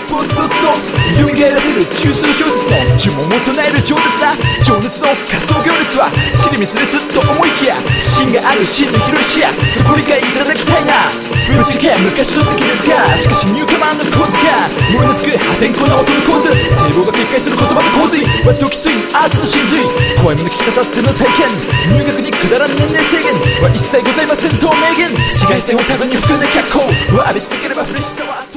ポツを蘇らせる中枢小説の呪文を唱える情熱だ。情熱の仮想行列は尻滅裂と思いきや、芯がある真の広い視野とご理解いただきたいな。ぶっちゃけ昔と敵ですか、しかしニューカマンの構図か、燃えなつく破天荒な音の構図、堤防が決壊する言葉の洪水はドキついアートの真髄、怖いもの聞きたさっての体験、入学にくだらん年齢制限は一切ございません透明源、紫外線を束に含んだ脚光を浴び続ければフレッシュさは